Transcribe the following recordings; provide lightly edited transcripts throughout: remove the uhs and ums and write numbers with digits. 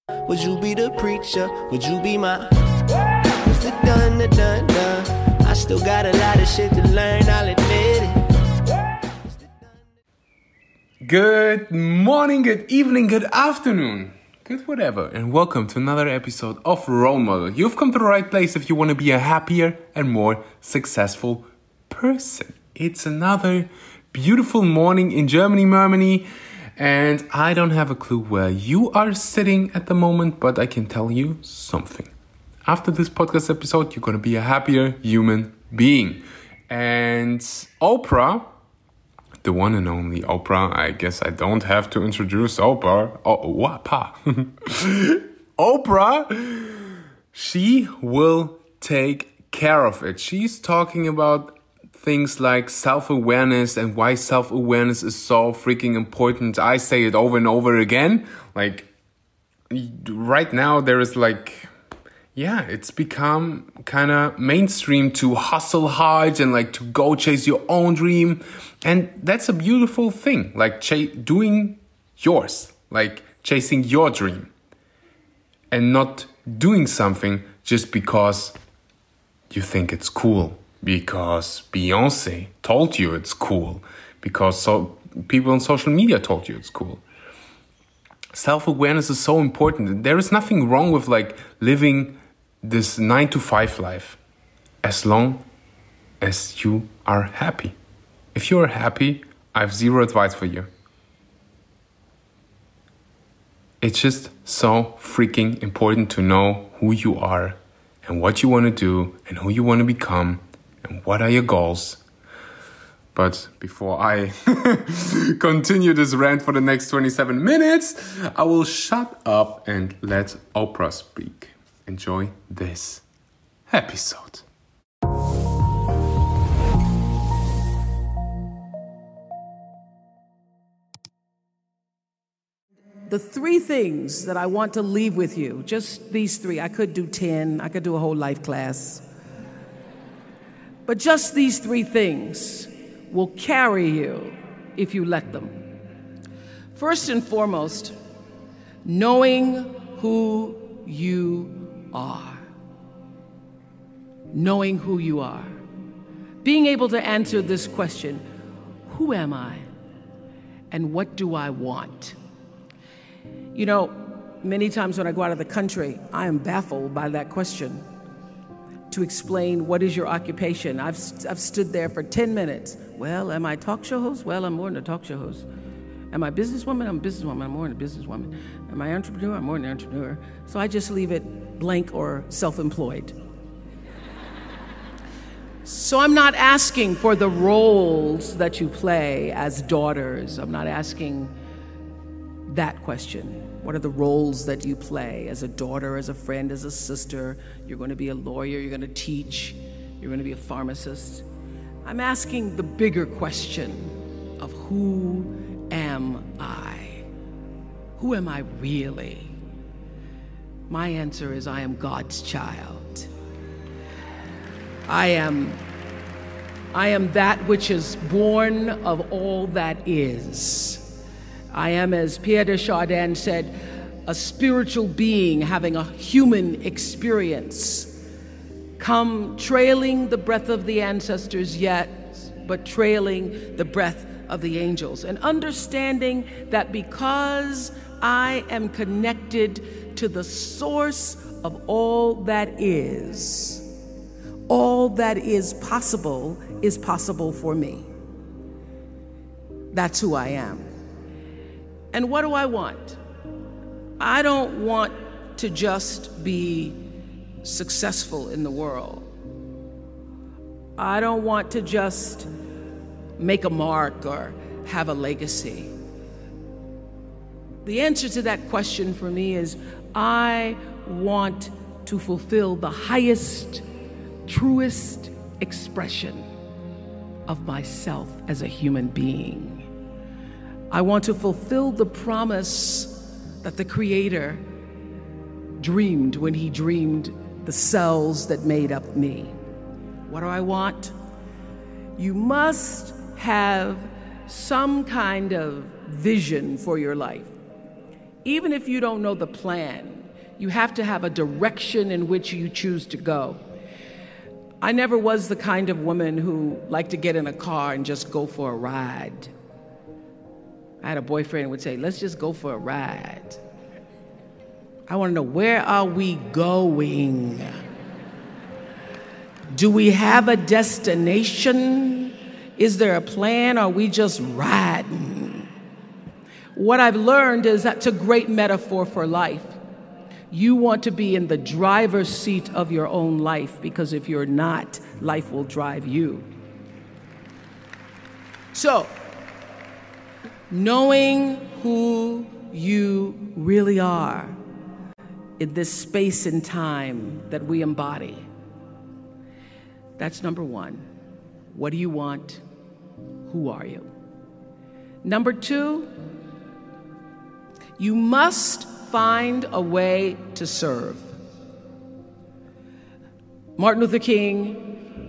Would you be the preacher? Would you be my Mr. Dun, dun, dun, dun. I still got a lot of shit to learn, I'll admit it. Good morning, good evening, good afternoon, good whatever, and welcome to another episode of Role Model. You've come to the right place if you want to be a happier and more successful person. It's another beautiful morning in Germany, and I don't have a clue where you are sitting at the moment, but I can tell you something. After this podcast episode, you're going to be a happier human being. And Oprah, the one and only Oprah, I guess I don't have to introduce Oprah. Oprah, she will take care of it. She's talking about things like self-awareness and why self-awareness is so freaking important. I say it over and over again. Like, right now there is it's become kind of mainstream to hustle hard and to go chase your own dream. And that's a beautiful thing, doing yours, chasing your dream and not doing something just because you think it's cool. Because Beyonce told you it's cool. Because people on social media told you it's cool. Self-awareness is so important. There is nothing wrong with living this 9-to-5 life as long as you are happy. If you are happy, I have zero advice for you. It's just so freaking important to know who you are and what you want to do and who you want to become. And what are your goals? But before I continue this rant for the next 27 minutes, I will shut up and let Oprah speak. Enjoy this episode. The three things that I want to leave with you, just these three. I could do 10, I could do a whole life class. But just these three things will carry you if you let them. First and foremost, knowing who you are. Knowing who you are. Being able to answer this question, who am I? And what do I want? You know, many times when I go out of the country, I am baffled by that question. To explain what is your occupation. I've stood there for 10 minutes. Well, am I a talk show host? Well, I'm more than a talk show host. Am I a businesswoman? I'm a businesswoman. I'm more than a businesswoman. Am I an entrepreneur? I'm more than an entrepreneur. So I just leave it blank or self-employed. So I'm not asking for the roles that you play as daughters. I'm not asking that question. What are the roles that you play as a daughter, as a friend, as a sister? You're going to be a lawyer, you're going to teach, you're going to be a pharmacist. I'm asking the bigger question of who am I? Who am I really? My answer is I am God's child. I am that which is born of all that is. I am, as Pierre de Chardin said, a spiritual being having a human experience. Come trailing the breath of the ancestors yet, but trailing the breath of the angels. And understanding that because I am connected to the source of all that is possible for me. That's who I am. And what do I want? I don't want to just be successful in the world. I don't want to just make a mark or have a legacy. The answer to that question for me is I want to fulfill the highest, truest expression of myself as a human being. I want to fulfill the promise that the Creator dreamed when He dreamed the cells that made up me. What do I want? You must have some kind of vision for your life. Even if you don't know the plan, You have to have a direction in which you choose to go. I never was the kind of woman who liked to get in a car and just go for a ride. I had a boyfriend who would say, let's just go for a ride. I want to know, where are we going? Do we have a destination? Is there a plan? Or are we just riding? What I've learned is that's a great metaphor for life. You want to be in the driver's seat of your own life, because if you're not, life will drive you. So, knowing who you really are in this space and time that we embody, that's number one. What do you want? Who are you? Number two, you must find a way to serve. Martin Luther King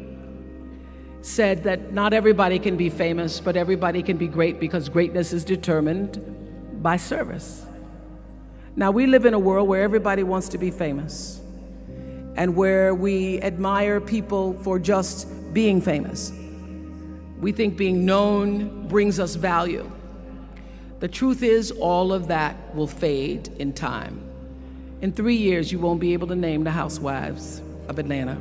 said that not everybody can be famous, but everybody can be great, because greatness is determined by service. Now, we live in a world where everybody wants to be famous and where we admire people for just being famous. We think being known brings us value. The truth is, all of that will fade in time. In 3 years, you won't be able to name the housewives of Atlanta.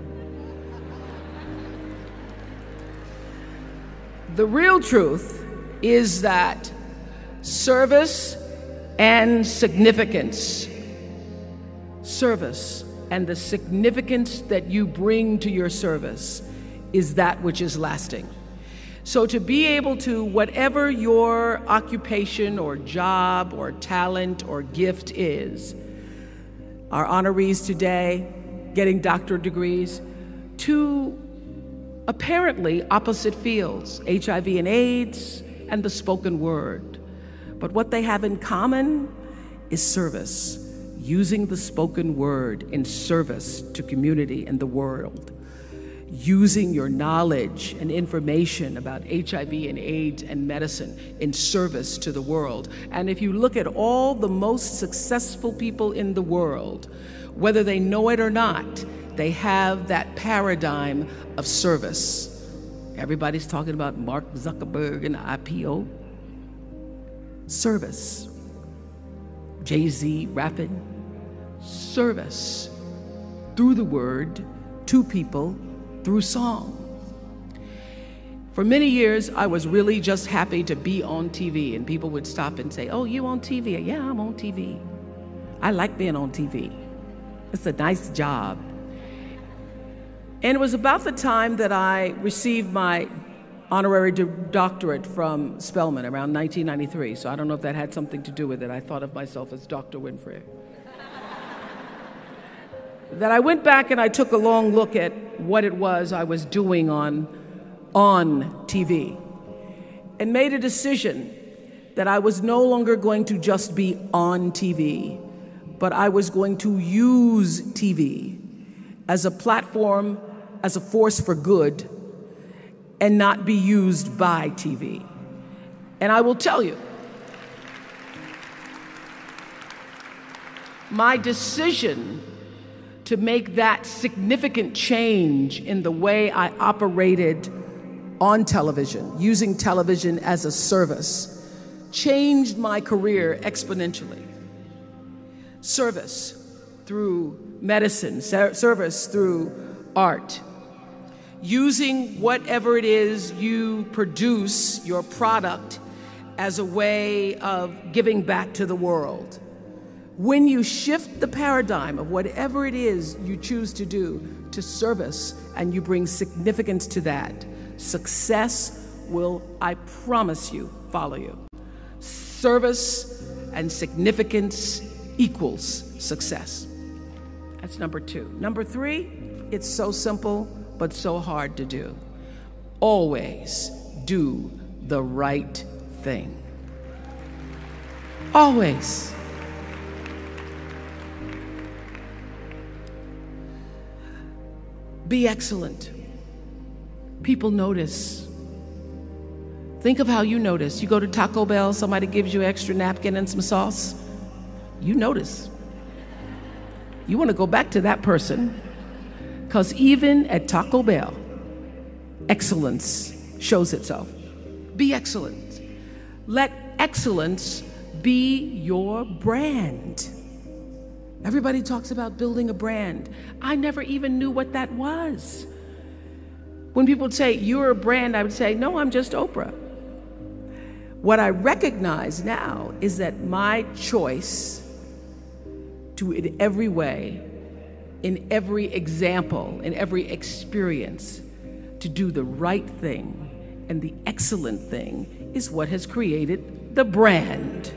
The real truth is that service and significance, service and the significance that you bring to your service is that which is lasting. So to be able to, whatever your occupation or job or talent or gift is, our honorees today getting doctorate degrees, to apparently opposite fields, HIV and AIDS and the spoken word. But what they have in common is service, using the spoken word in service to community and the world. Using your knowledge and information about HIV and AIDS and medicine in service to the world. And if you look at all the most successful people in the world, whether they know it or not, they have that paradigm of service. Everybody's talking about Mark Zuckerberg and IPO. Service. Jay-Z rapping. Service. Through the word, to people, through song. For many years, I was really just happy to be on TV, and people would stop and say, oh, you on TV? Yeah, I'm on TV. I like being on TV. It's a nice job. And it was about the time that I received my honorary doctorate from Spelman around 1993, so I don't know if that had something to do with it. I thought of myself as Dr. Winfrey. That I went back and I took a long look at what it was I was doing on TV and made a decision that I was no longer going to just be on TV, but I was going to use TV as a platform, as a force for good, and not be used by TV. And I will tell you, my decision to make that significant change in the way I operated on television, using television as a service, changed my career exponentially. Service through medicine, service through art. Using whatever it is you produce, your product, as a way of giving back to the world. When you shift the paradigm of whatever it is you choose to do to service, and you bring significance to that, success will, I promise you, follow you. Service and significance equals success. That's number two. Number three, it's so simple, but so hard to do. Always do the right thing. Always. Be excellent. People notice. Think of how you notice. You go to Taco Bell, somebody gives you an extra napkin and some sauce. You notice. you want to go back to that person, because even at Taco Bell, excellence shows itself. Be excellent. Let excellence be your brand. Everybody talks about building a brand. I never even knew what that was. When people say, you're a brand, I would say, no, I'm just Oprah. What I recognize now is that my choice to, in every way, in every example, in every experience, to do the right thing and the excellent thing is what has created the brand.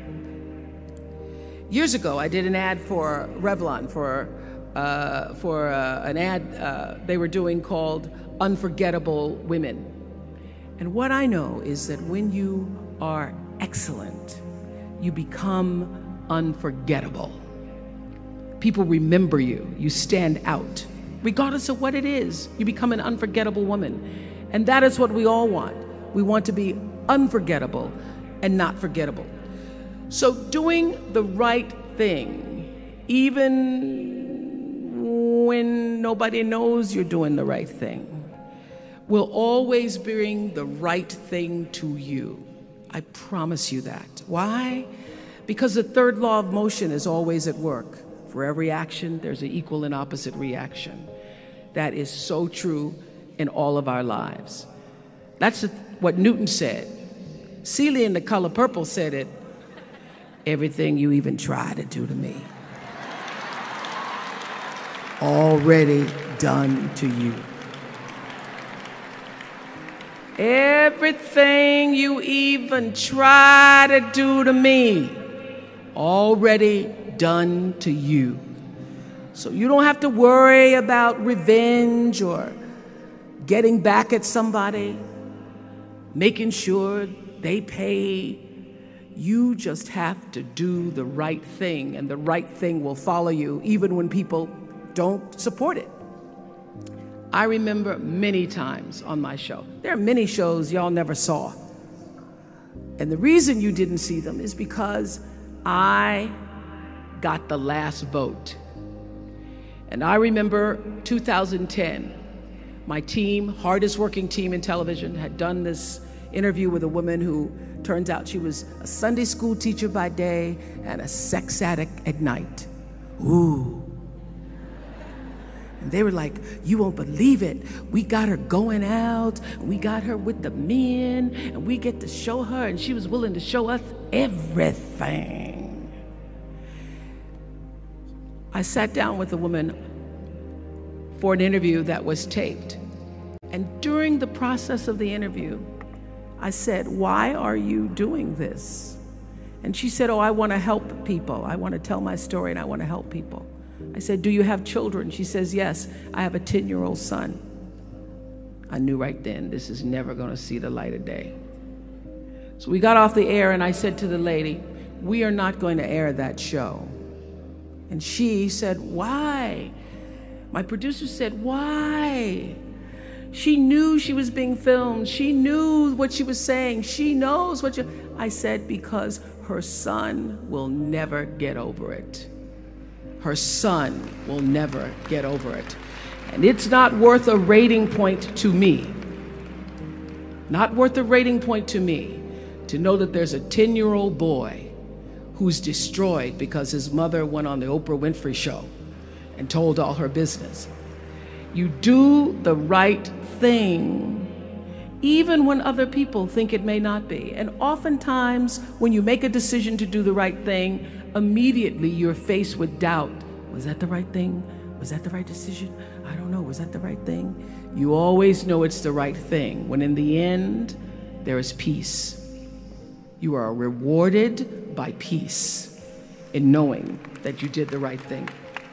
Years ago, I did an ad for Revlon for an ad they were doing called Unforgettable Women. And what I know is that when you are excellent, you become unforgettable. People remember you. You stand out. Regardless of what it is, you become an unforgettable woman. And that is what we all want. We want to be unforgettable and not forgettable. So doing the right thing, even when nobody knows you're doing the right thing, will always bring the right thing to you. I promise you that. Why? Because the third law of motion is always at work. For every action, there's an equal and opposite reaction. That is so true in all of our lives. That's what Newton said. Celia in The Color Purple said it. Everything you even try to do to me, already done to you. Everything you even try to do to me, already done to you. So you don't have to worry about revenge or getting back at somebody, making sure they pay. You just have to do the right thing, and the right thing will follow you even when people don't support it. I remember many times on my show. There are many shows y'all never saw. And the reason you didn't see them is because I got the last vote. And I remember 2010, my team, hardest working team in television, had done this interview with a woman who turns out she was a Sunday school teacher by day and a sex addict at night. Ooh. And they were like, you won't believe it. We got her going out, and we got her with the men, and we get to show her, and she was willing to show us everything. I sat down with a woman for an interview that was taped. And during the process of the interview, I said, why are you doing this? And she said, oh, I want to help people. I want to tell my story, and I want to help people. I said, do you have children? She says, yes, I have a 10-year-old son. I knew right then this is never going to see the light of day. So we got off the air, and I said to the lady, we are not going to air that show. And she said, why? My producer said, why? She knew she was being filmed. She knew what she was saying. She knows what you... I said, because her son will never get over it. Her son will never get over it. And it's not worth a rating point to me. Not worth a rating point to me to know that there's a 10-year-old boy who's destroyed because his mother went on the Oprah Winfrey Show and told all her business. You do the right thing even when other people think it may not be. And oftentimes, when you make a decision to do the right thing, immediately you're faced with doubt. Was that the right thing? Was that the right decision? I don't know. Was that the right thing? You always know it's the right thing, when in the end, there is peace. You are rewarded by peace in knowing that you did the right thing.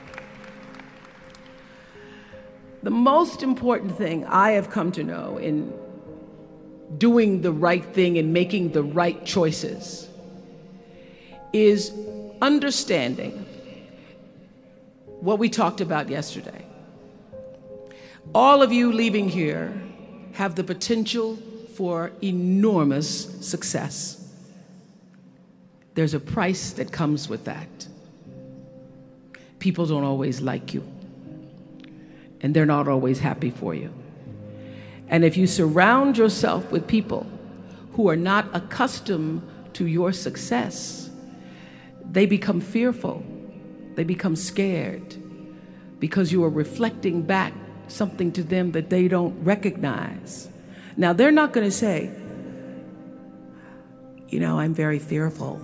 The most important thing I have come to know in doing the right thing and making the right choices is understanding what we talked about yesterday. All of you leaving here have the potential for enormous success. There's a price that comes with that. People don't always like you, and they're not always happy for you. And if you surround yourself with people who are not accustomed to your success, they become fearful, they become scared, because you are reflecting back something to them that they don't recognize. Now, they're not going to say, I'm very fearful,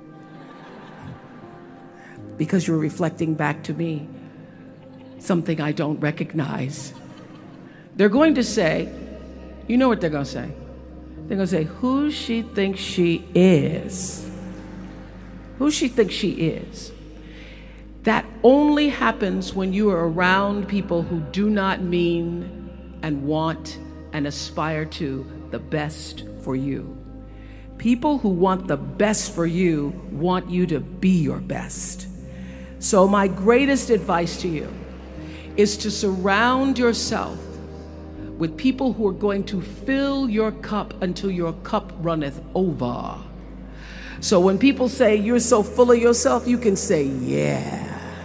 because you're reflecting back to me something I don't recognize. They're going to say, you know what they're going to say? They're going to say, who she thinks she is. Who she thinks she is. That only happens when you are around people who do not mean and want and aspire to the best for you. People who want the best for you want you to be your best. So my greatest advice to you is to surround yourself with people who are going to fill your cup until your cup runneth over. So when people say you're so full of yourself, you can say, yeah.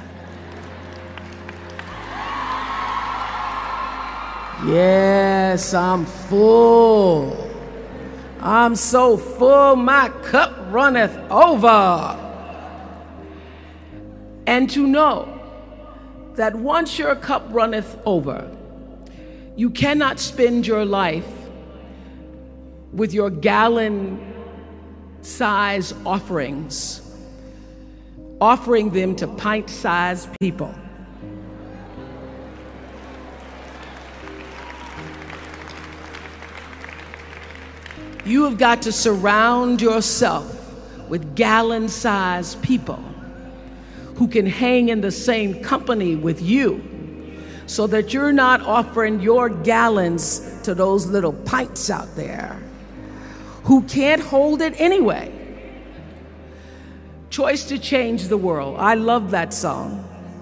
Yes, I'm full. I'm so full, my cup runneth over. And to know that once your cup runneth over, you cannot spend your life with your gallon-size offerings, offering them to pint-sized people. You have got to surround yourself with gallon-sized people who can hang in the same company with you, so that you're not offering your gallons to those little pints out there who can't hold it anyway. Choice to Change the World. I love that song.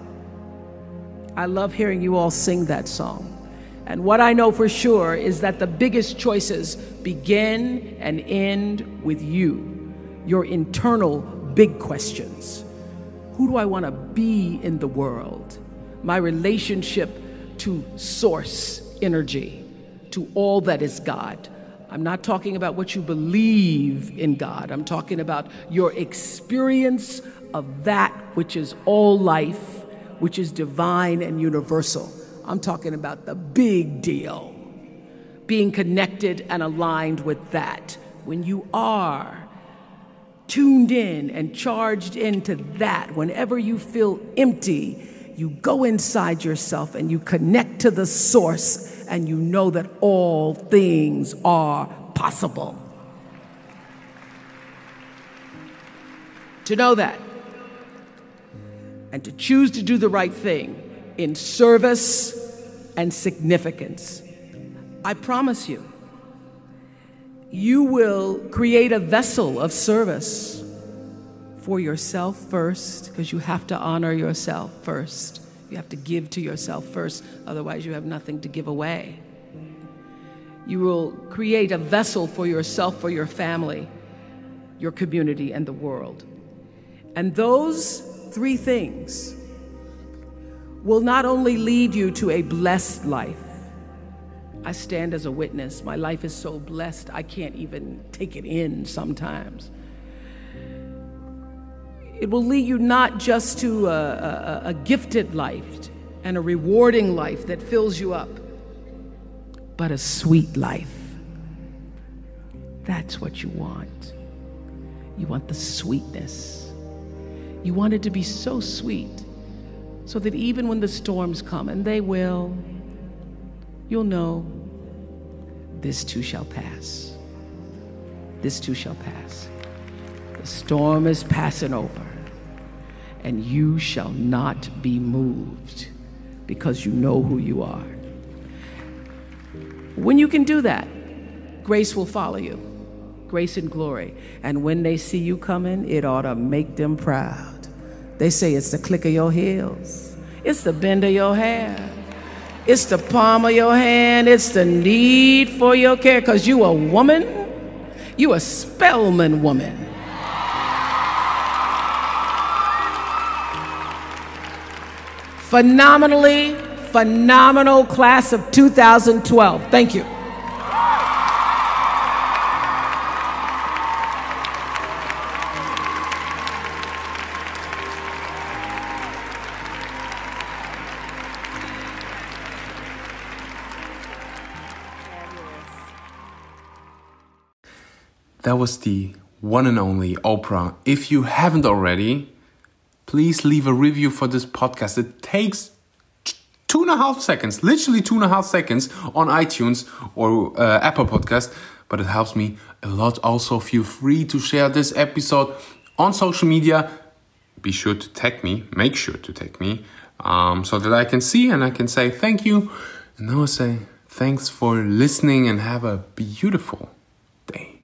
I love hearing you all sing that song. And what I know for sure is that the biggest choices begin and end with you, your internal big questions. Who do I want to be in the world? My relationship to source energy, to all that is God. I'm not talking about what you believe in God. I'm talking about your experience of that which is all life, which is divine and universal. I'm talking about the big deal, being connected and aligned with that. When you are tuned in and charged into that, whenever you feel empty, you go inside yourself and you connect to the source, and you know that all things are possible. To know that, and to choose to do the right thing in service and significance, I promise you, you will create a vessel of service for yourself first, because you have to honor yourself first. You have to give to yourself first, otherwise you have nothing to give away. You will create a vessel for yourself, for your family, your community, and the world. And those three things will not only lead you to a blessed life. I stand as a witness. My life is so blessed, I can't even take it in sometimes. It will lead you not just to a gifted life and a rewarding life that fills you up, but a sweet life. That's what you want. You want the sweetness. You want it to be so sweet, so that even when the storms come, and they will, you'll know this too shall pass. This too shall pass. The storm is passing over, and you shall not be moved, because you know who you are. When you can do that, grace will follow you, grace and glory. And when they see you coming, it ought to make them proud. They say it's the click of your heels, it's the bend of your hair, it's the palm of your hand, it's the need for your care, because you a woman, you a Spelman woman. phenomenal class of 2012. Thank you. That was the one and only Oprah. If you haven't already, please leave a review for this podcast. It takes 2.5 seconds, literally 2.5 seconds on iTunes or Apple Podcast, but it helps me a lot. Also, feel free to share this episode on social media. Be sure to tag me, make sure to tag me, so that I can see and I can say thank you. And now I say thanks for listening and have a beautiful